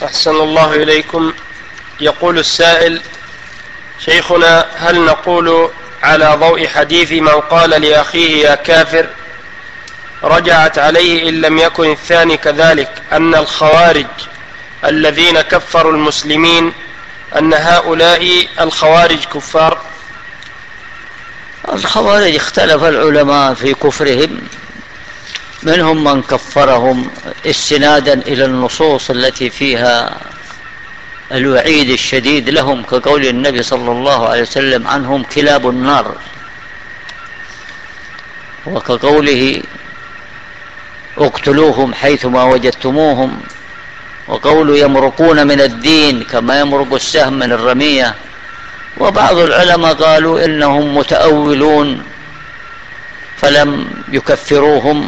أحسن الله إليكم. يقول السائل: شيخنا، هل نقول على ضوء حديث من قال لأخيه يا كافر رجعت عليه إن لم يكن الثاني كذلك أن الخوارج الذين كفروا المسلمين أن هؤلاء الخوارج كفار؟ الخوارج اختلف العلماء في كفرهم، منهم من كفرهم استنادا إلى النصوص التي فيها الوعيد الشديد لهم، كقول النبي صلى الله عليه وسلم عنهم كلاب النار، وكقوله اقتلوهم حيثما وجدتموهم، وقول يمرقون من الدين كما يمرق السهم من الرمية. وبعض العلماء قالوا إنهم متأولون فلم يكفروهم،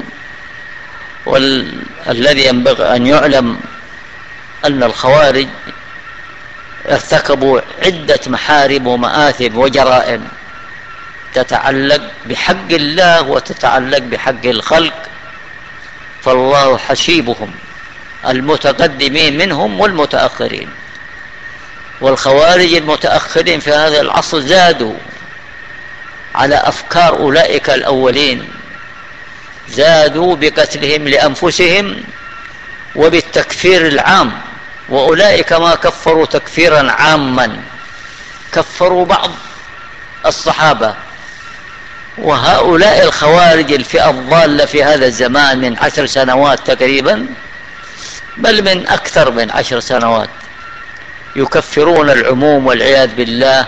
والذي ينبغي أن يعلم أن الخوارج ارتكبوا عدة محارم ومآثم وجرائم تتعلق بحق الله وتتعلق بحق الخلق، فالله حسيبهم، المتقدمين منهم والمتأخرين. والخوارج المتأخرين في هذا العصر زادوا على أفكار أولئك الأولين، زادوا بقتلهم لأنفسهم وبالتكفير العام، وأولئك ما كفروا تكفيرا عاما، كفروا بعض الصحابة. وهؤلاء الخوارج الفئة الضالة في هذا الزمان من 10 سنوات تقريبا، بل من أكثر من 10 سنوات، يكفرون العموم والعياذ بالله،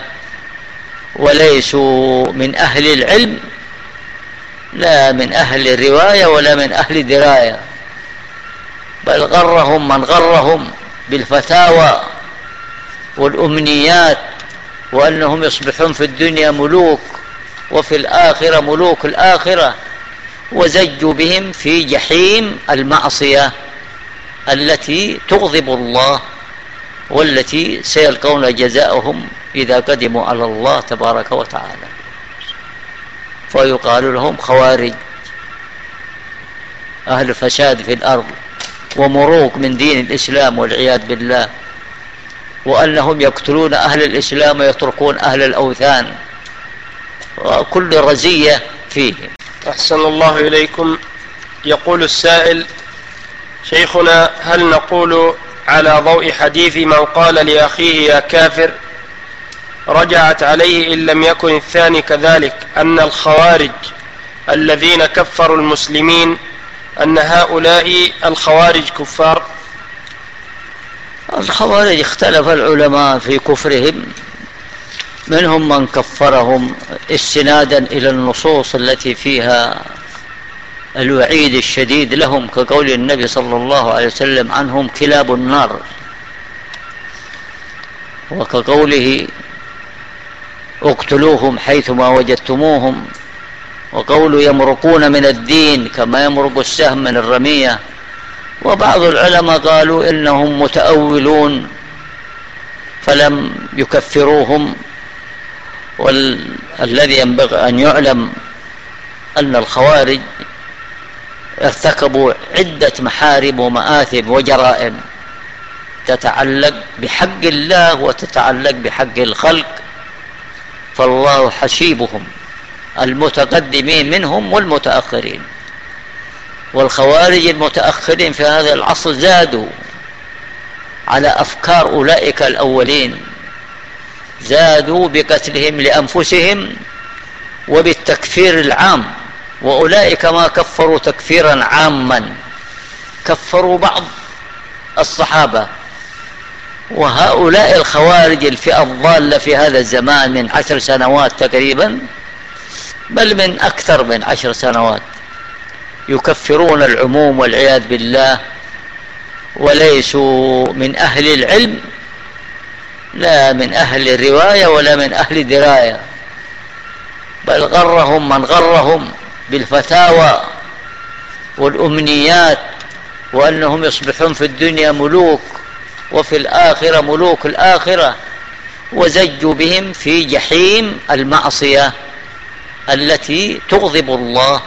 وليسوا من أهل العلم، لا من أهل الرواية ولا من أهل الدراية، بل غرهم من غرهم بالفتاوى والأمنيات، وأنهم يصبحون في الدنيا ملوك وفي الآخرة ملوك الآخرة، وزجوا بهم في جحيم المعصية التي تغضب الله، والتي سيلقون جزاءهم إذا قدموا على الله تبارك وتعالى. فيقال لهم خوارج، أهل فساد في الأرض ومروق من دين الإسلام والعياذ بالله، وأنهم يقتلون أهل الإسلام ويتركون أهل الأوثان، وكل رزية فيهم. أحسن الله إليكم. يقول السائل: شيخنا، هل نقول على ضوء حديث من قال لأخيه يا كافر رجعت عليه إن لم يكن الثاني كذلك أن الخوارج الذين كفروا المسلمين أن هؤلاء الخوارج كفار؟ الخوارج اختلف العلماء في كفرهم، منهم من كفرهم استنادا إلى النصوص التي فيها الوعيد الشديد لهم، كقول النبي صلى الله عليه وسلم عنهم كلاب النار، وكقوله اقتلوهم حيثما وجدتموهم، وقول يمرقون من الدين كما يمرق السهم من الرمية. وبعض العلماء قالوا إنهم متأولون فلم يكفروهم، والذي ينبغي أن يعلم أن الخوارج ارتكبوا عدة محارم ومآثم وجرائم تتعلق بحق الله وتتعلق بحق الخلق، فالله حسيبهم، المتقدمين منهم والمتأخرين. والخوارج المتأخرين في هذا العصر زادوا على أفكار أولئك الأولين، زادوا بقتلهم لأنفسهم وبالتكفير العام، وأولئك ما كفروا تكفيرا عاما، كفروا بعض الصحابة. وهؤلاء الخوارج الفئة الضالة في هذا الزمان من 10 سنوات تقريبا، بل من أكثر من 10 سنوات، يكفرون العموم والعياذ بالله، وليسوا من أهل العلم، لا من أهل الرواية ولا من أهل الدراية، بل غرهم من غرهم بالفتاوى والأمنيات، وأنهم يصبحون في الدنيا ملوك وفي الآخرة ملوك الآخرة، وزجوا بهم في جحيم المعصية التي تغضب الله،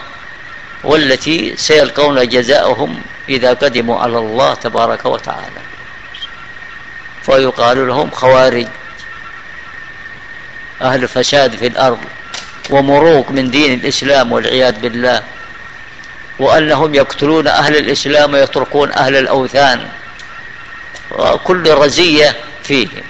والتي سيلقون جزاءهم إذا قدموا على الله تبارك وتعالى. ويقال لهم خوارج، أهل فساد في الأرض ومروق من دين الإسلام والعياذ بالله، وأنهم يقتلون أهل الإسلام ويتركون أهل الأوثان، وكل رزية فيهم.